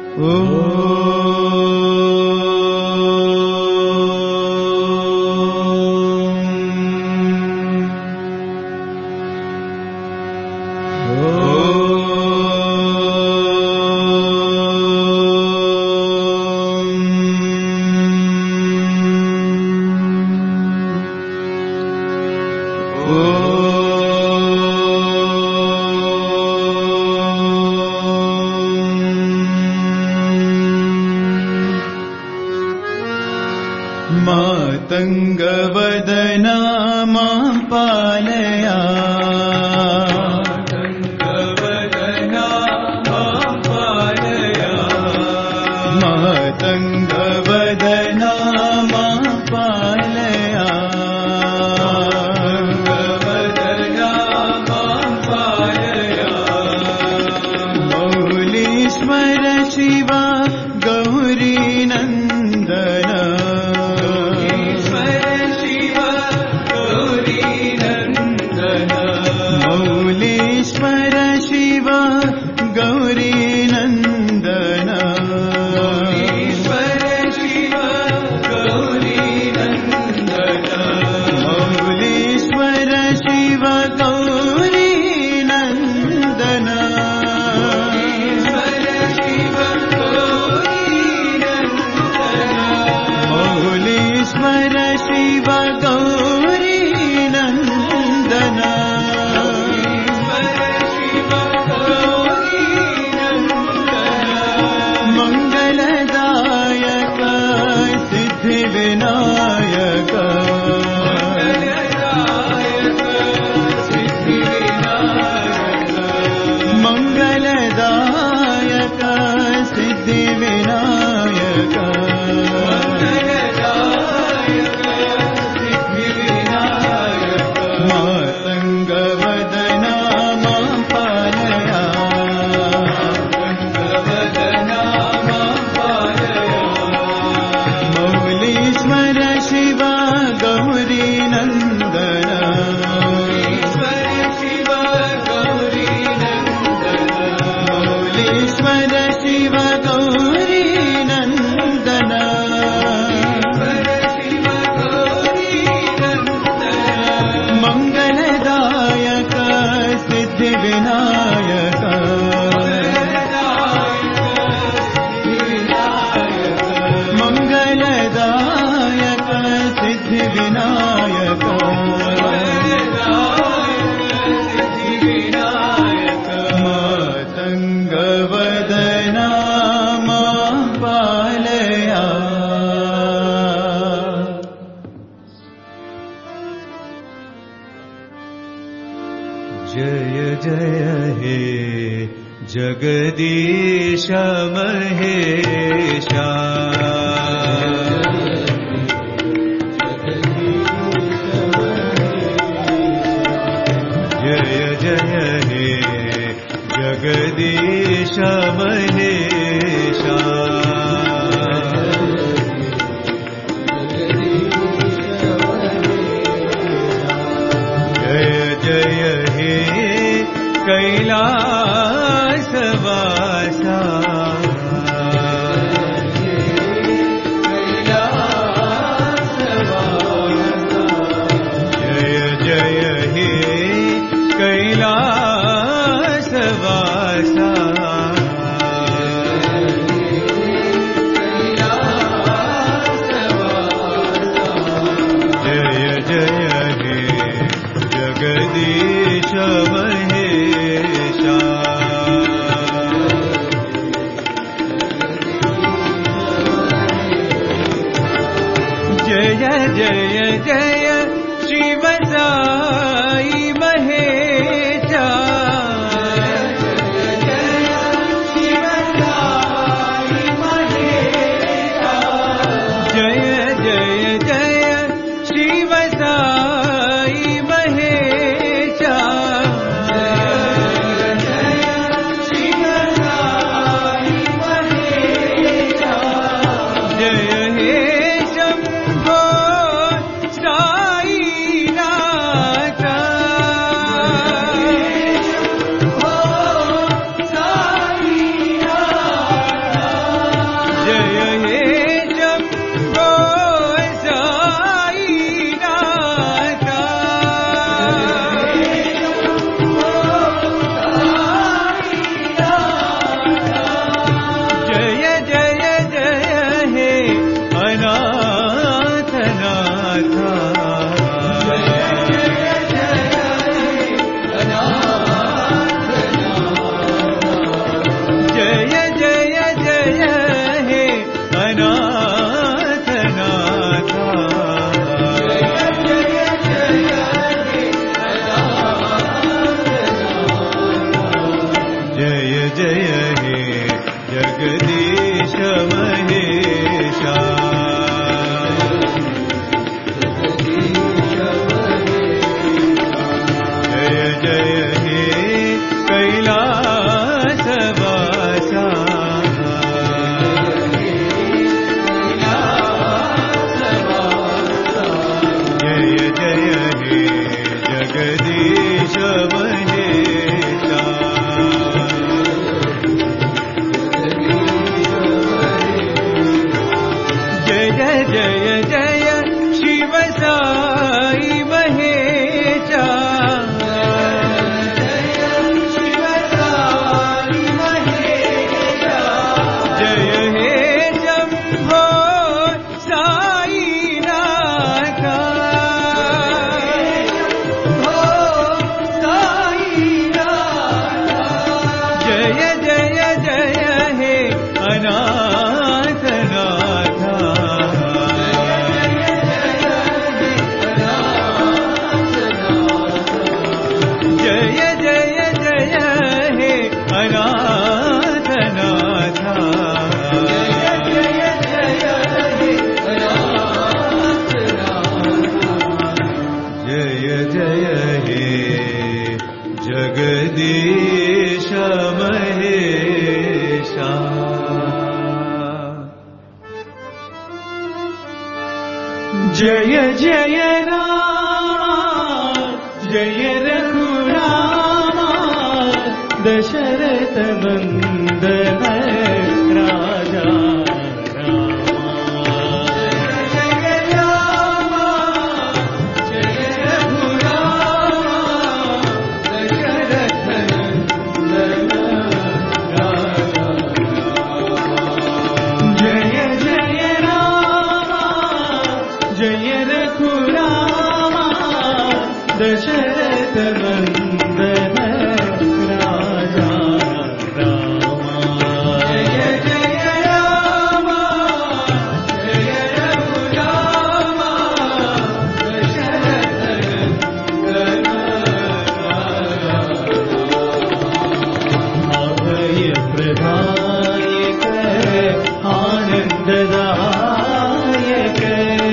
मातङ्गवदना मां पालया मातङ्गवदना मां पालया मौलीश्वर शिवा गौरी नन्दन गौरी नन्दन मौलीश्वर शिव गौरी नन्दन मौलीश्वर शिव गौरी नन्दन मंगलदायक सिद्धि विनायक मंगलदायक सिद्धि विनायक मातङ्गवदना मां पालया मौलीश्वर शिव गौरी नन्दन मौलीश्वर शिव गौरी नन्दन मंगलदायक सिद्धि विनायक मंगलदायक सिद्धि विनायक मातङ्गवदना मां पालया जय जय हे जगदीश महेशा जय जय हे जगदीश महेशा जय जय हे कैलासवासा जय जय हे कैलासवासा जय जय हे जगदीश महेशा जगदीश महेशा जय जय राम जय रघुराम दशरथ नंदन राजा दशरथ नंदन राजा राम जय जय राम जय रघुराम दशरथ नंदन अभय प्रदायक आनंददायक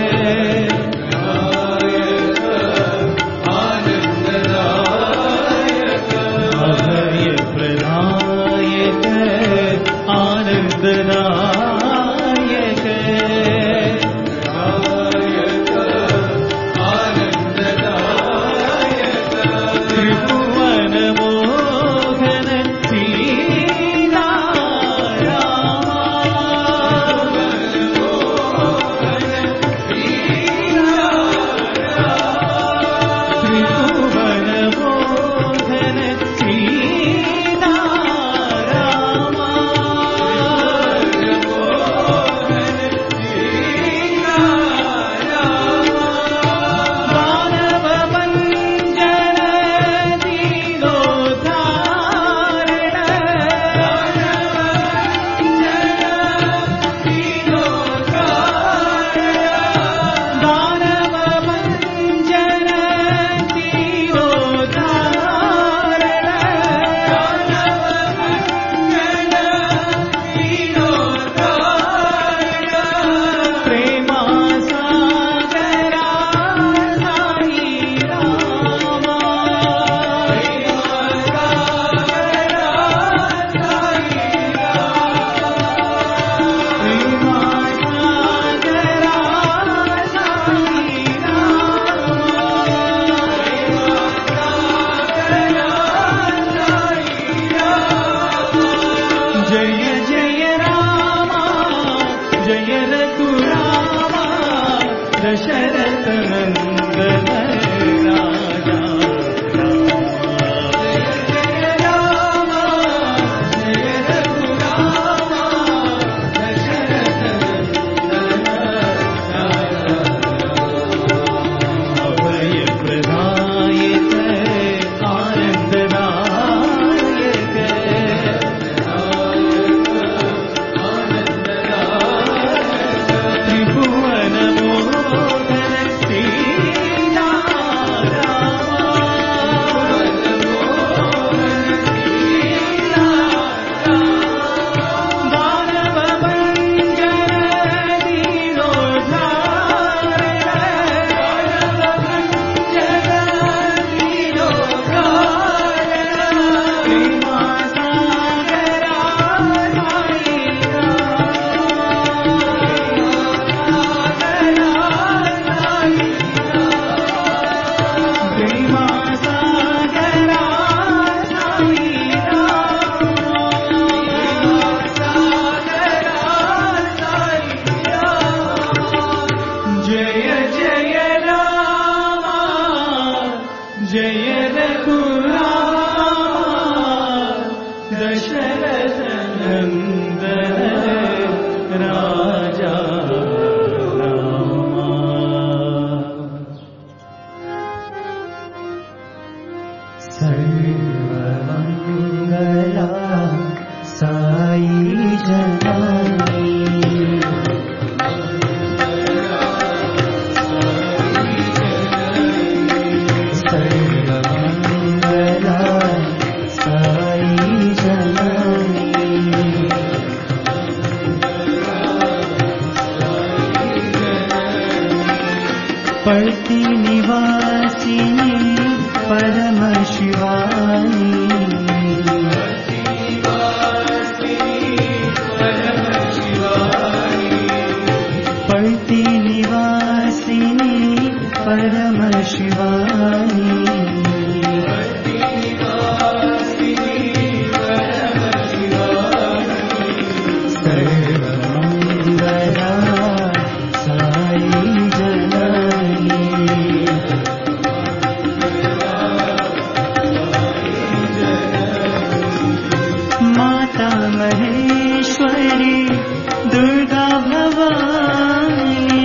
दशरथ नंदन राजा राम जय रघुराम दशरथ नंदन अभय प्रदायक आनंददायक त्रिभुवन जय रघुराम दशरथ नंदन राजा राम सर्वमंगला साई जननी पति निवासिनी परम शिवानी महेश्वरी दुर्गा भवानी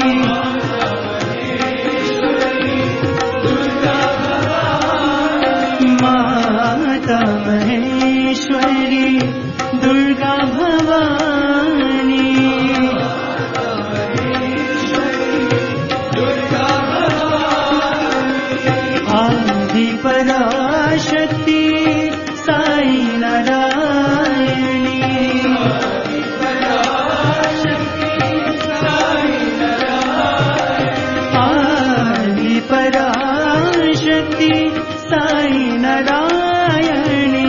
माता महेश्वरी दुर्गा भवानी आदि पराशक्ति साई नारायणी आदि पराशक्ति साई नारायणी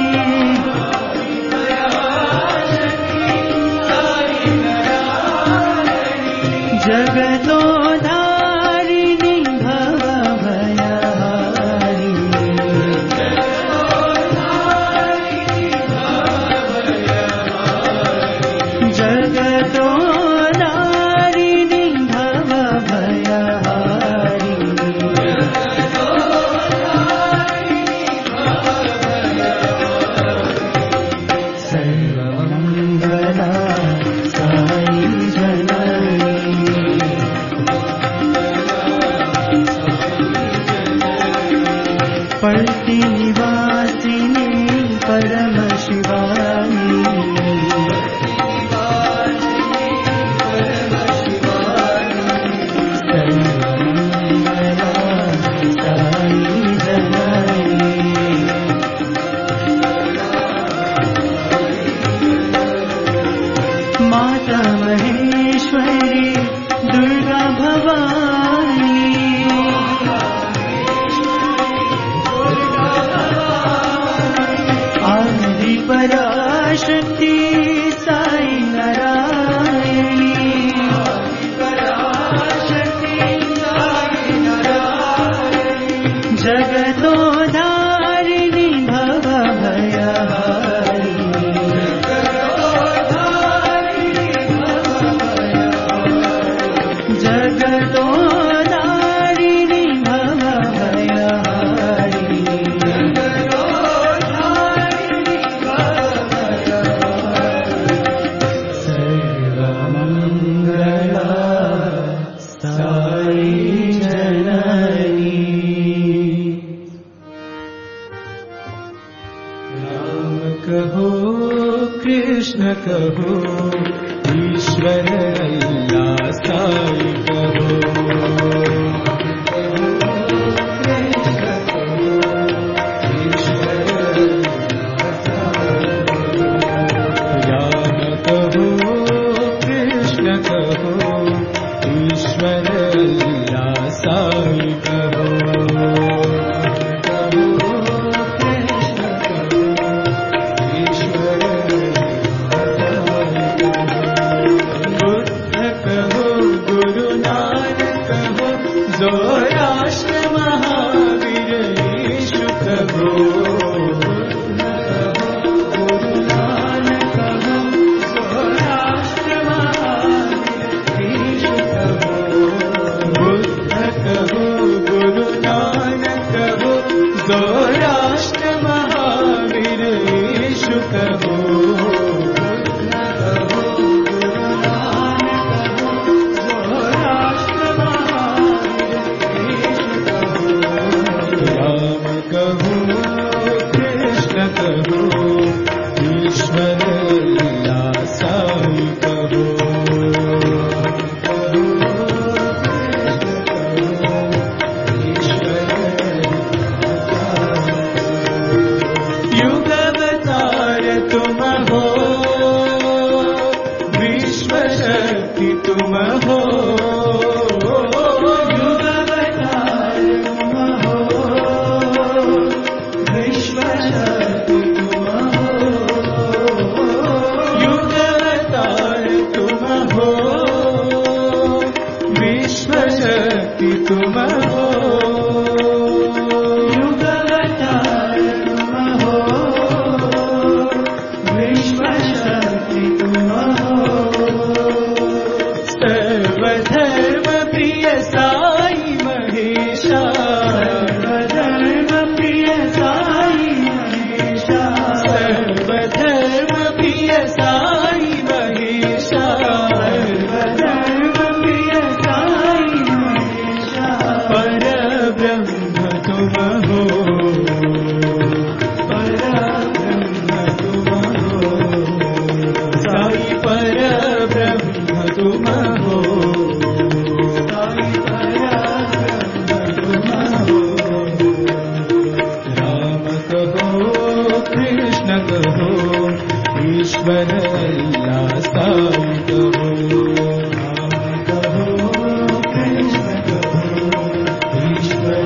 जगतोधारिणी भव भयहारिणी जगतोधारिणी भव भयहारिणी सर्वमङ्गला साई जननी पल्टी निवासिनी परम शिवानी सर्वमङ्गला साई जननी माता महेश्वरी दुर्गा भवानी आदि पराशक्ति साई नारायणी जगतोधारिणी भव भयहारिणी जगतोधारिणी भव भयहारिणी सर्वमङ्गला साई जननी राम कहो कृष्ण कहो ईश्वर अल्लाह साई कहो राम कहो कृष्ण कहो ईश्वर अल्लाह साई कहो बुद्ध कहो गुरु नानक कहो ज़ोराष्ट्र महावीर यीशु कहो गुरु नानक कहो ज़ोराष्ट्र महावीर यीशु कहो बुद्ध कहो गुरु नानक कहो ज़ोराष्ट्र महावीर यीशु कहो राम कहो कृष्ण कहो ईश्वर अल्लाह साई कहो युगावतार तुम हो विश्व शक्ति तुम हो युगावतार तुम हो विश्व शक्ति तुम हो कृष्ण कहो, ईश्वर अल्लाह साईं कहो। राम कहो, कृष्ण कहो, ईश्वर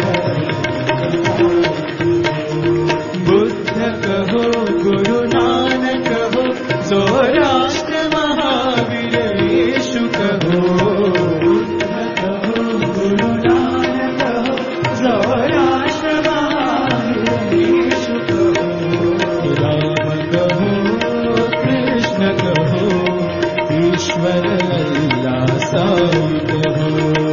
बुद्ध कहो, गुरु नानक कहो, सौराष्ट्र महावीर यीशु कहो। बुद्ध कहो, गुरु नानक कहो, सौराष्ट्र महावीर यीशु कहो। राम कहो, कृष्ण कहो, ईश्वर अल्लाह साईं कहो।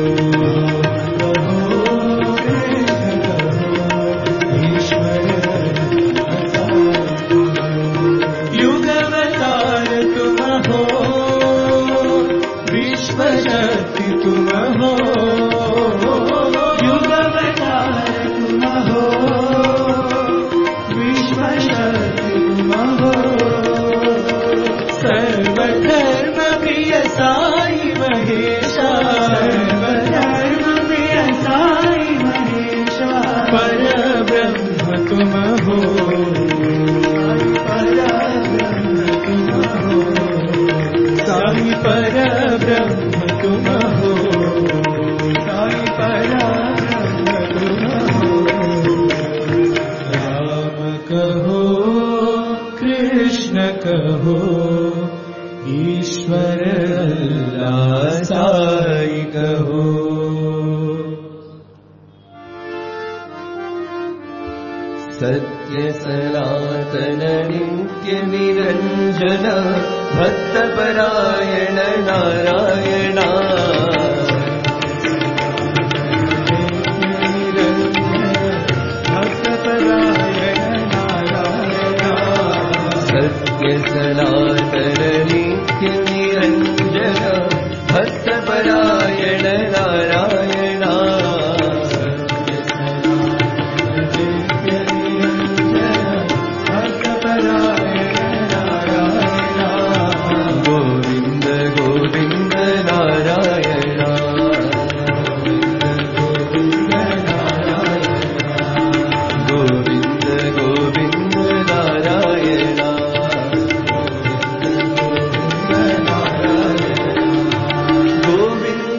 कहो, ईश्वर अल्लाह साईं कहो। सत्य सनातन नित्य निरंजन भक्त परायण नारायण। सत्य सनातन नित्य निरंजन भक्त परायण नारायण। गोविंद गोविंद नारायण। गोविंद गोविंद नारायण। गोविंद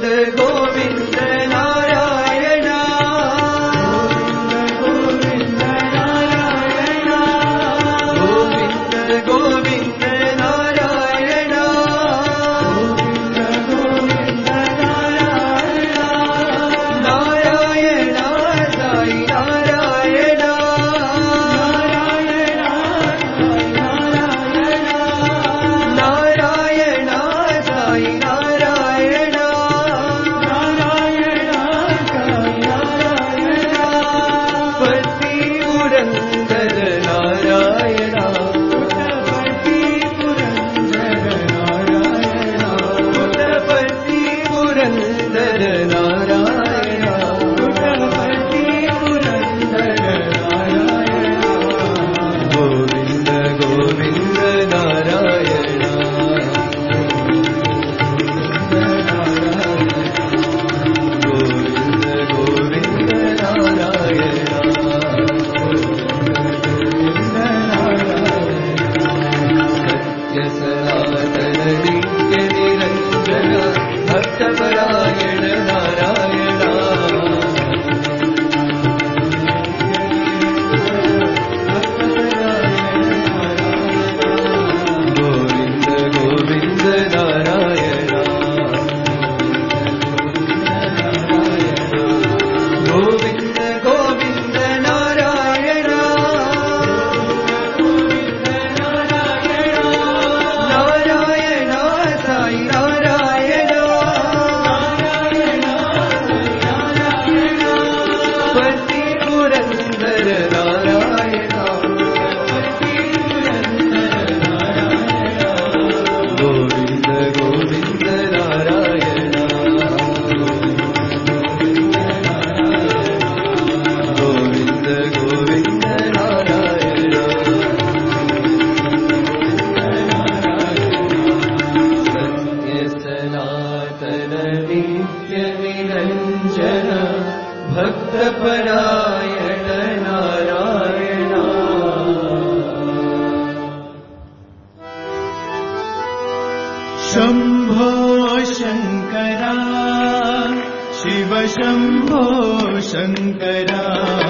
शङ्करा शिव शम्भो शङ्करा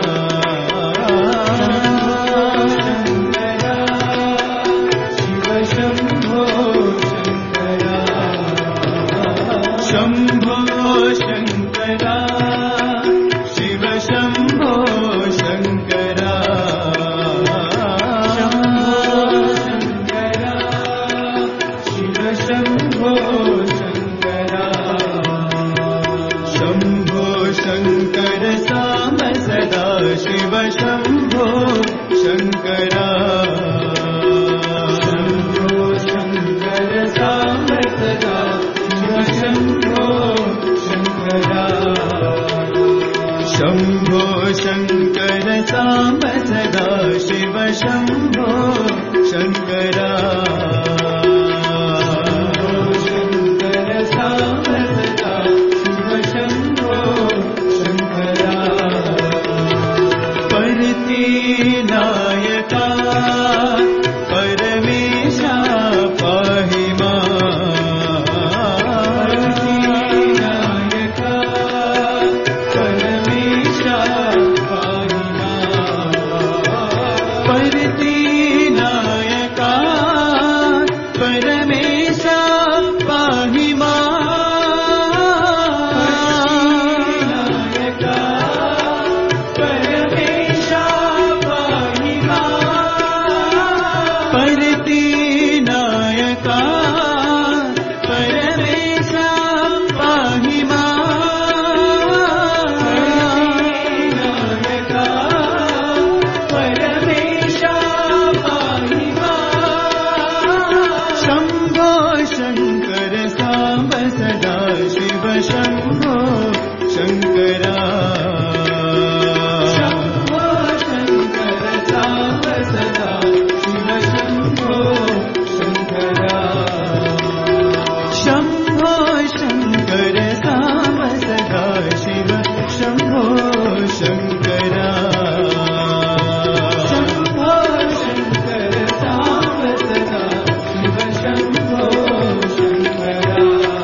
शिव शम्भो शङ्करा शम्भो शङ्करा शिव शम्भो शङ्करा शम्भो शङ्करा शम्भो शङ्कर साम सदा शिव शम्भो शङ्करा शम्भो शङ्कर साम सदा शिव शम्भो शङ्करा शम्भो शङ्कर साम सदा शिव शम्भो शङ्करा नायका परमेशा पाहि नायका परमेशा पाहि नायका परमेशा पाहि शम्भो शङ्करा शम्भो शङ्कर साम सदा शिव शम्भो शङ्करा शम्भो शङ्कर साम सदा शिव शम्भो शङ्करा शम्भो शङ्कर साम सदा शिव शम्भो शङ्करा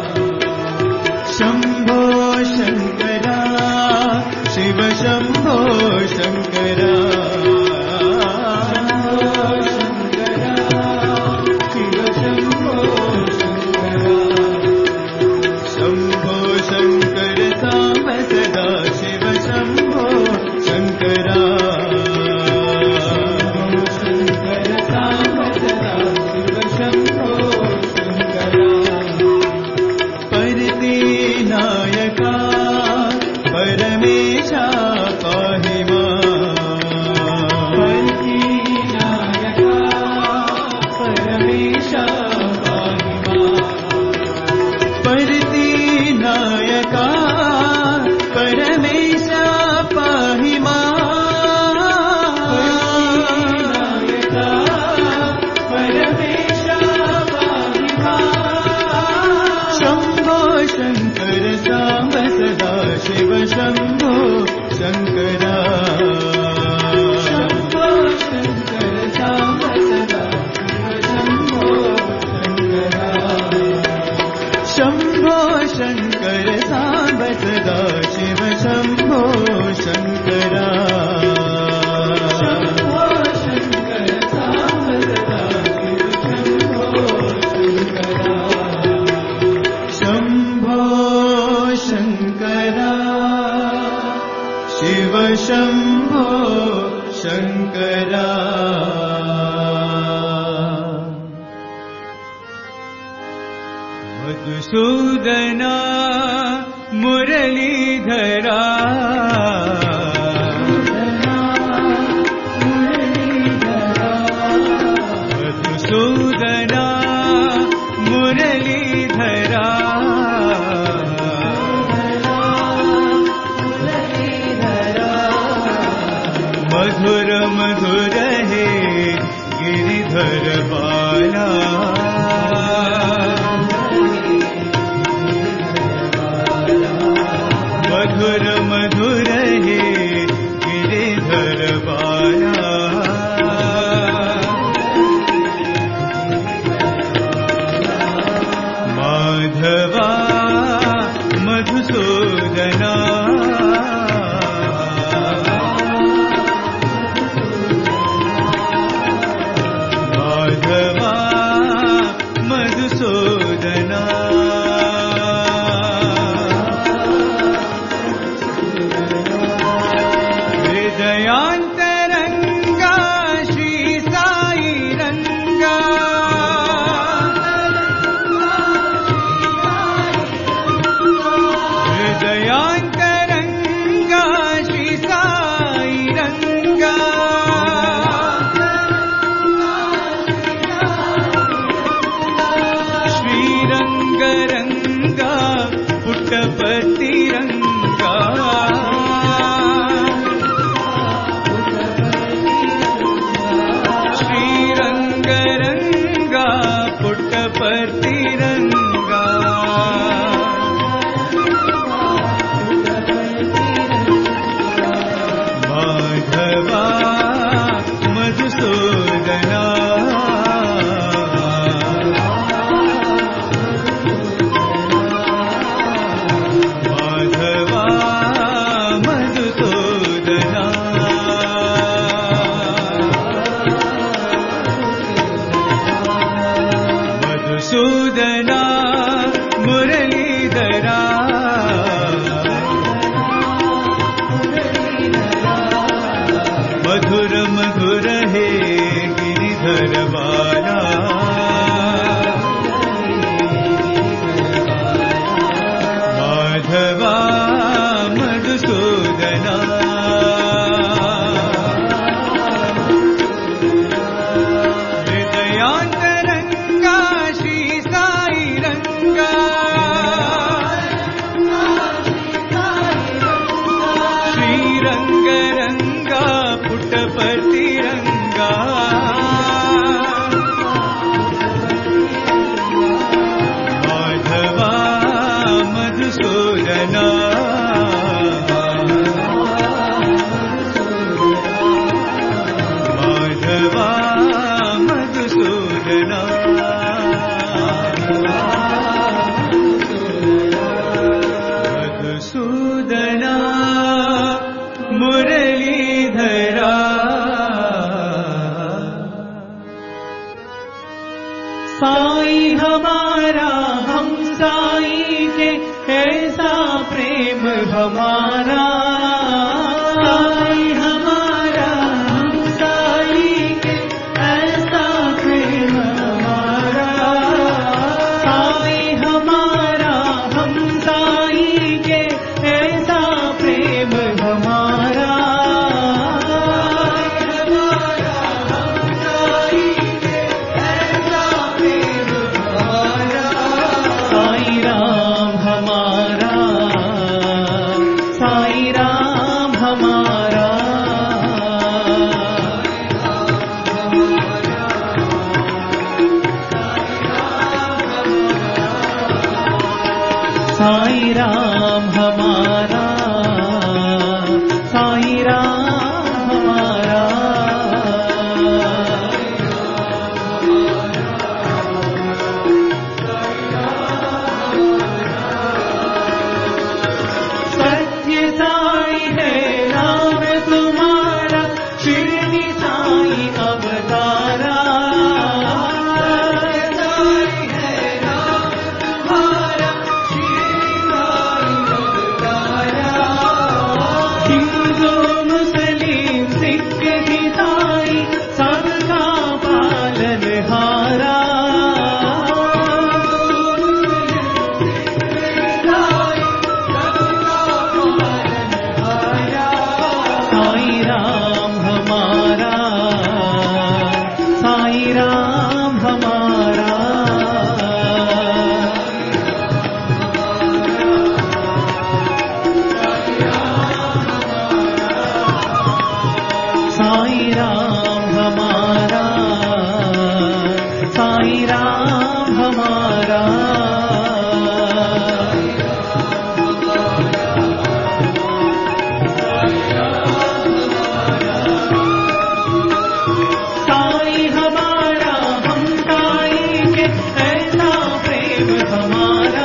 शम्भो शङ्करा शिव शम्भो शङ्करा शिव शम्भो शङ्करा शम्भो शङ्कर साम सदा शिव शम्भो शङ्करा शङ्कर साम सदा शिव शम्भो शङ्करा नायका परमेशा पाहि नायका परमेशा पाहि नायका परमेशा पाहि नायका परमेशा पाहि शम्भो शङ्कर साम सदा शिव शम्भो शङ्करा शम्भो शङ्कर साम सदा शिव शम्भो शङ्करा शम्भो शङ्कर साम सदा शिव शम्भो शङ्करा मधुसूदना मुरलीधरा मधुसूदना मुरलीधरा मधुर मधुर हे गिरिधर बाला मधुर मधुर हे गिरिधर बाला माधवा मधुसूदना मुरलीधरा मधुर मधुर हे गिरिधर बाला माधवा मधुसूदना हृदयांतरंगा श्री साई रंगा श्री रंग रंगा पुटपति रंगा माधवा मधुसूदना माधवा मधुसूदना मधुसूदना मुरलीधरा साई हमारा हम साई के ऐसा प्रेम हमारा साई हमारा हम साई के ऐसा प्रेम हमारा साई हमारा हम साई के ऐसा प्रेम हमारा साई राम हमारा साई राम हमारा साई राम हमारा साई राम हमारा सत्य साई है नाम तुम्हारा शिरडी साई अवतारा सत्य साई है नाम तुम्हारा शिरडी साई अवतारा हिंदू मुस्लिम सिख ईसाई सबका पालनहारा साई राम हमारा साई राम हमारा साई राम हमारा साई राम हमारा साई हमारा हम साई के ऐसा प्रेम हमारा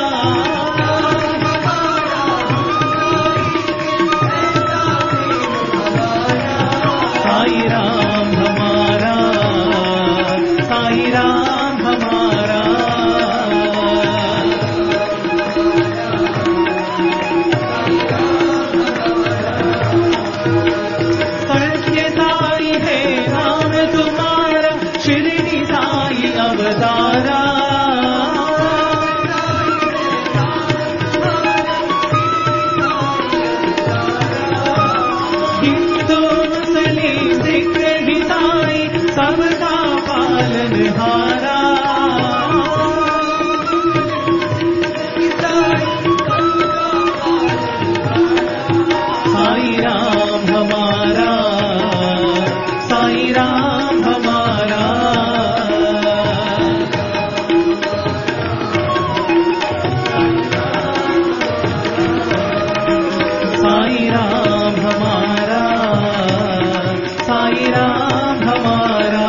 साई राम हमारा साई राम हमारा सत्य साई है नाम तुम्हारा शिरडी साई अवतारा हिंदू मुस्लिम सिख ईसाई सबका पालनहारा साई राम हमारा साई राम हमारा साई राम हमारा साई राम हमारा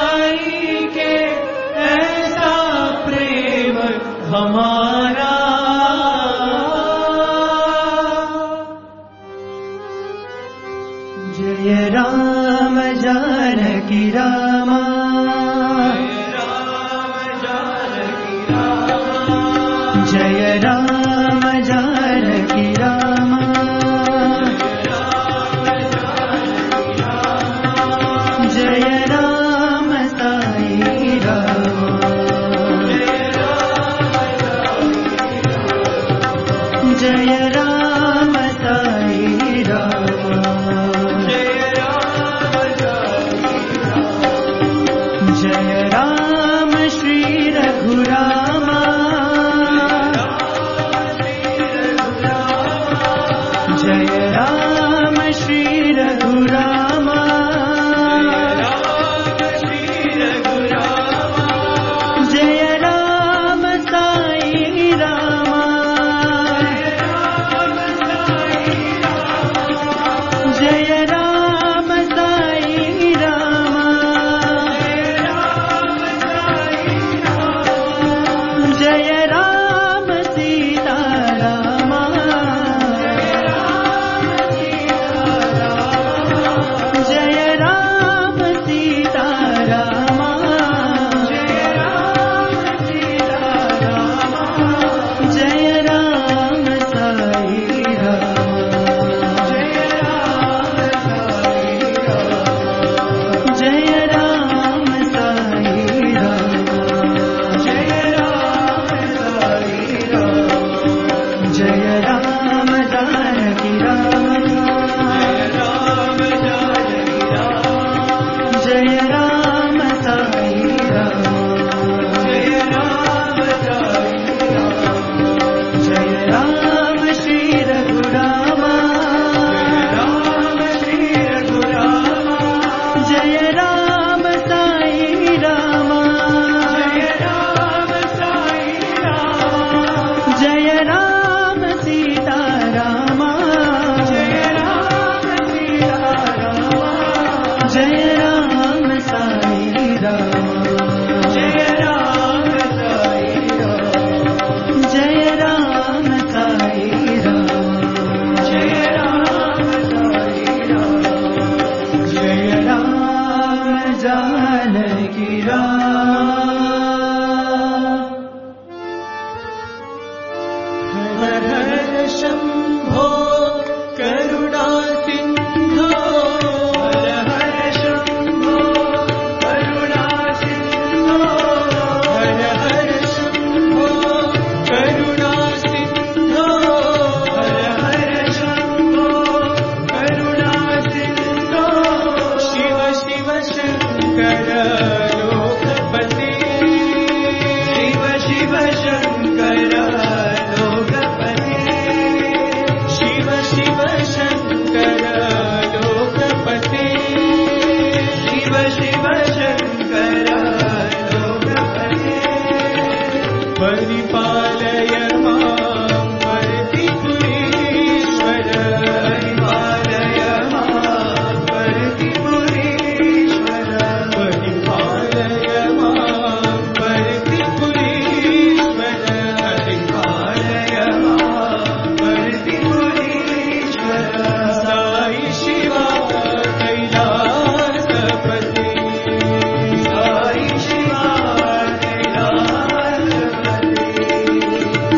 हमारा जय राम जानकी राम जय राम साई राम जय राम साई राम जय राम श्री रघुरामा जय राम श्री रघुरामा जय राम साई रामा जय राम साई रामा जय राम सीता रामा जय राम सीता रामा जय राम साई राम जय राम साई राम जय राम जानकी राम जय राम साई राम जय राम श्री रघुरामा जय राम साई रामा जय राम सीता रामा जय राम साई राम जय राम साई राम जय राम साई राम जय राम जानकी राम हर हर शंभो करुणा सिंधो हर हर शंभो करुणा सिंधो हर हर शंभो करुणा सिंधो हर हर शंभो करुणा सिंधो शिव शिव शंकर लोकपति शिव शिव शंकर लोकपति शिव शिव शंकर लोकपति शिव शिव शंकर लोकपति परिपालय मां परतिपुरीश्वर परिपालय मां परतिपुरीश्वर परिपालय मां परतिपुरीश्वर परिपालय मां परतिपुरीश्वर साई शिवा कैलासपति साई शिवा कैलासपति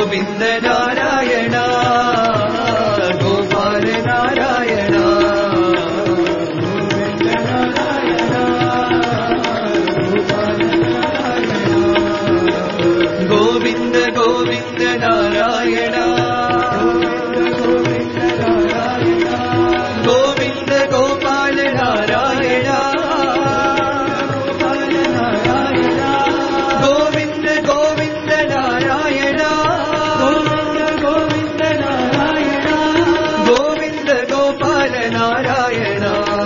गोविन्द नारायण गोपाल नारायण गोविन्द गोविन्द नारायण गोविन्द गोपाल नारायण गोविन्द गोविन्द नारायण गोविन्द गोपाल नारायण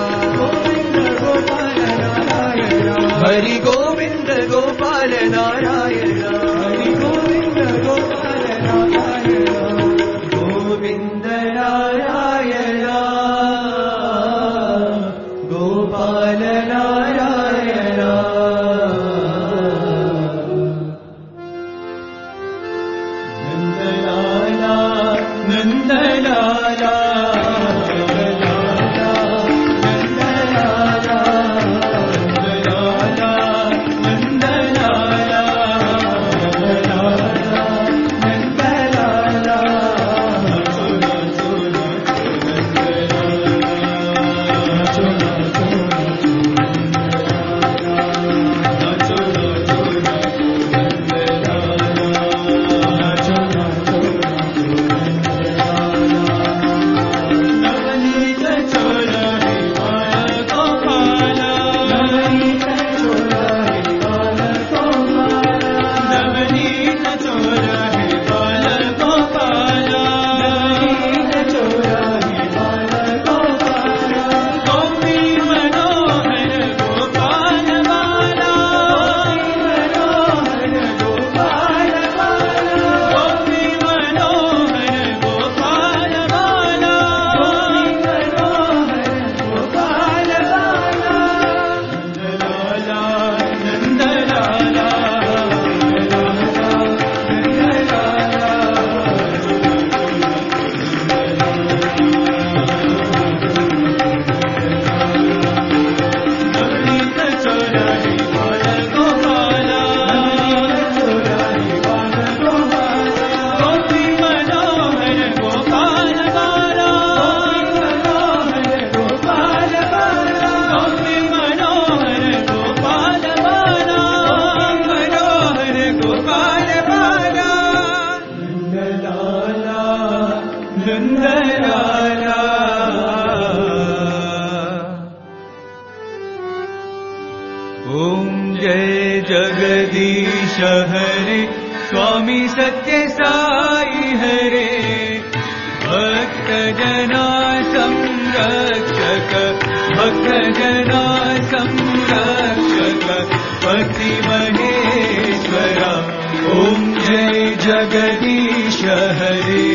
हरि गोविन्द गोपाल नारायण हरि गोविन्द गोपाल नारायण गोविन्द नारायण गोपाल नारायण नन्दलाला नन्दलाला ओम जय जगदीश हरे स्वामी सत्य साई हरे भक्त जना संरक्षक भक्त जना संरक्षक पति महेश्वरा ओम जय जगदीश हरे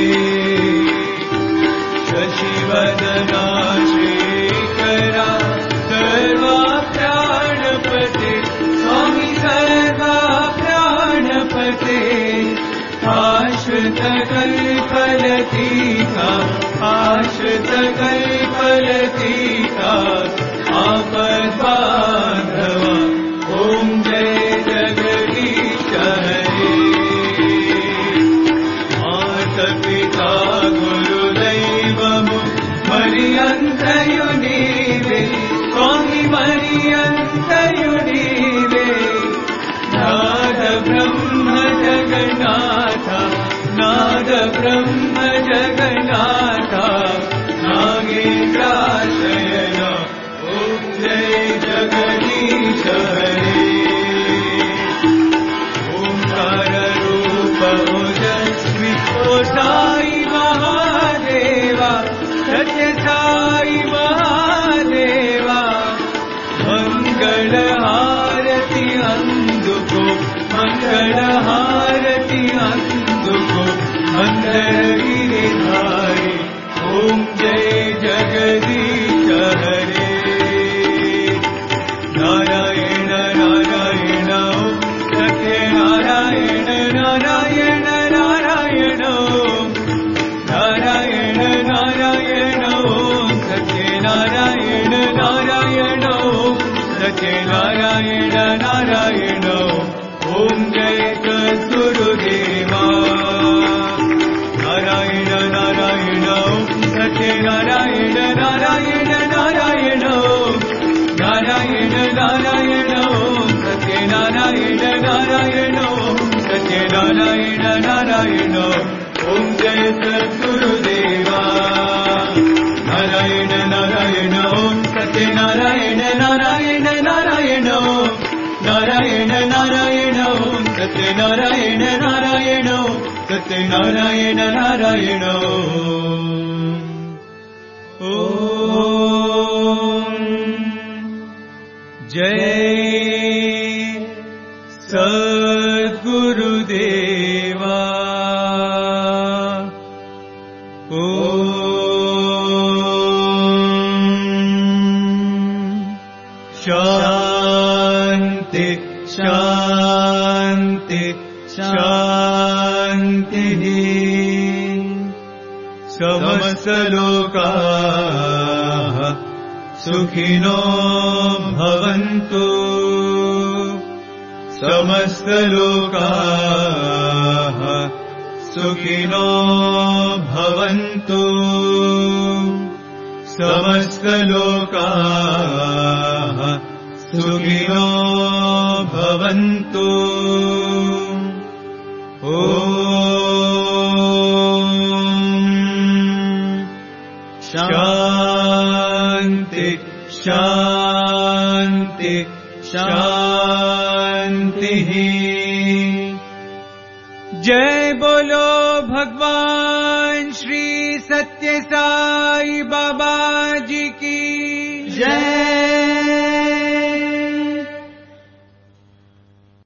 शशिवदना श्रीकरा सर्वा प्राणपते स्वामी सर्वा प्राणपते आश्रित कल्पलतीका आश्रित कल्पलतीका आपद्बान्धवा ओम जय जगदीश हरे माता पिता गुरुदैवमु मरियन्तयुनीवे स्वामी मरियन्तयुनीवे नाद ब्रह्म जगन्नाथ नाद ब्रह्म जगन्नाथ नागेन्द्राशयन ओम जय जगदीश हरे ओंकार रूप ओजस्वी ओ साई महादेवा सत्य साई महादेवा मंगल हारति अंदुको मंगल हारति अंदुको अंतरगिरिधारी ओम जय जगदीश हरे नारायण नारायण सत्य नारायण नारायण नारायण नारायण नारायण सत्य नारायण नारायण सत्य नारायण नारायण ओम जय सद्गुरुदेवा नारायण नारायण ओम जय सद्गुरुदेवा नारायण नारायण ओम सत्यनारायण नारायण नारायण ओम नारायण नारायण ओम सत्यनारायण नारायण ओम सत्यनारायण नारायण ओम जय सद्गुरुदेवा शांति शांति शांतिः समस्त लोकाः सुखिनो भवन्तु समस्त लोकाः सुखिनो भवन्तु समस्त लोकाः सुखिनो भवन्तु शांति शांति शांतिः जय बोलो भगवान श्री सत्य साई बाबा